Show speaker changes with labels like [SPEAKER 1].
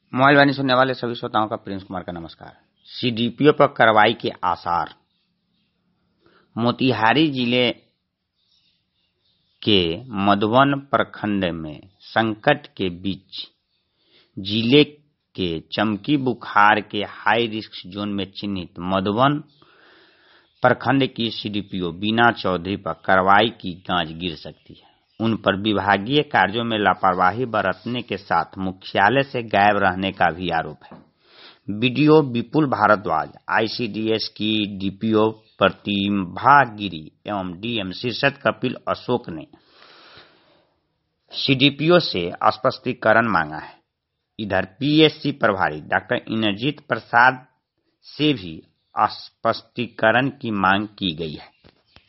[SPEAKER 1] Mobile वाणी सुनने वाले सभी श्रोताओं का प्रिंस कुमार का नमस्कार। सीडीपीओ पर कार्रवाई के आसार। मोतिहारी जिले के मधुबन प्रखंड में संकट के बीच जिले के चमकी बुखार के हाई रिस्क जोन में चिन्हित मधुबन प्रखंड की सीडीपीओ बीना चौधरी पर कार्रवाई की गाज गिर सकती है। उन पर विभागीय कार्यों में लापरवाही बरतने के साथ मुख्यालय से गायब रहने का भी आरोप है। बीडीओ विपुल भारद्वाज, आईसीडीएस की डीपीओ प्रतिभा गिरी एवं डीएम शीर्षद कपिल अशोक ने सीडीपीओ से स्पष्टीकरण मांगा है। इधर पीएससी प्रभारी डॉक्टर इंद्रजीत प्रसाद से भी स्पष्टीकरण की मांग की गई है।